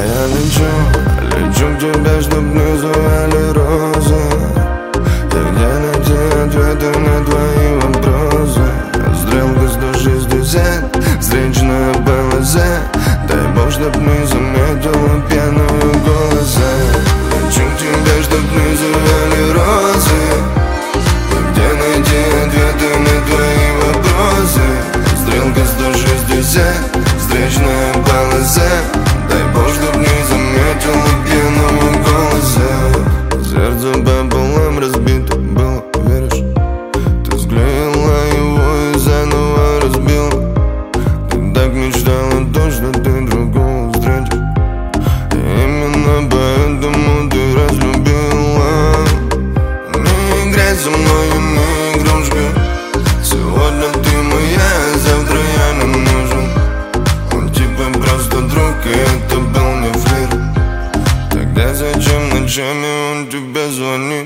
я лечу к тебе, чтоб не звали розы. И где найти ответы на твои вопросы? Стрелка 160, встречная ПЛЗ. Дай бог, чтоб не заметила пьяного голоса. Лечу к тебе, чтоб не звали розы. И где найти ответы на твои вопросы? Стрелка 160, встречная ПЛЗ. Дай бог, чтоб не заметила пьяного голоса. Сердце пополам разбито было, веришь? Ты склеила его и заново разбила. Ты так мечтала, точно ты другого встретишь. И именно поэтому ты разлюбила. Не играй со мной, не игрушка. Сегодня ты моя, завтра я не нужен. Он типа просто друг, и это был не флирт. Тогда зачем ночами он тебе звонит?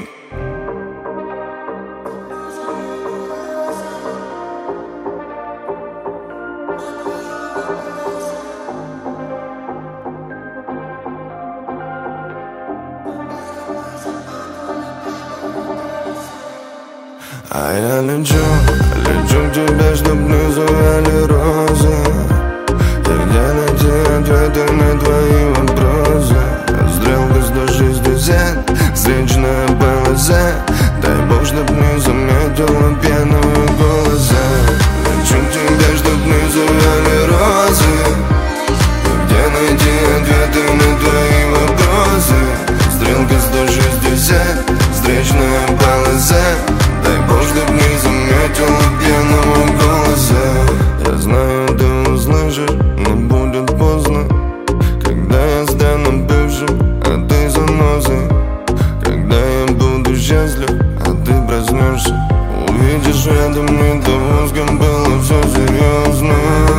А я лечу к тебе, чтоб не звали розы. И где найти ответы на твои вопросы? Стрелка 160, встречная ПЛЗ. Дай бог, чтоб не заметила пьяного голоса. Лечу к тебе, чтоб не звали розы. И где найти ответы на твои вопросы? Стрелка 160, встречная ПЛЗ. Дай бог, чтоб не заметила пьяного голоса. Я знаю, ты услышишь, но будет поздно. Когда я стану бывшим, а ты занозой. Когда я буду счастлив, а ты проснешься. Увидишь рядом не того, с кем было все серьезно.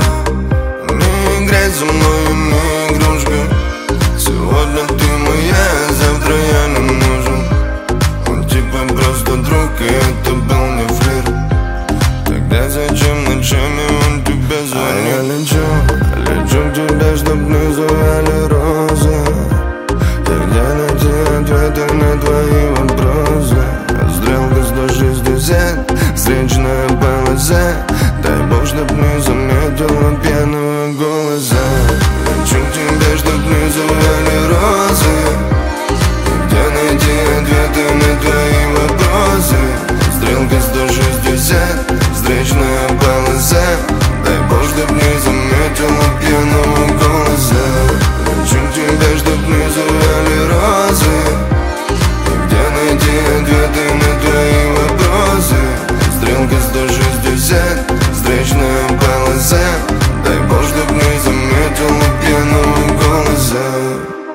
Не играй со мной, не игрушка. Сегодня ты моя, завтра я не нужен. Он типа просто друг, и это был не флирт. Тогда зачем ночами он тебе звонит? А я лечу к тебе, чтоб не звали розы. И где найти ответы на твои вопросы? Стрелка 160, встречная ПЛЗ. Дай бог, чтоб не заметила пьяного голоса. Лечу к тебе, чтоб не звали розы. Где найти ответы на твои вопросы? Стрелка 160, встречная ПЛЗ. Дай бог, чтоб не заметила пьяного голоса. Лечу к тебе, чтоб не звали розы. Где найти ответы на твои вопросы? Стрелка 160, встречная ПЛЗ. Дай бог, чтоб не заметила пьяного голоса.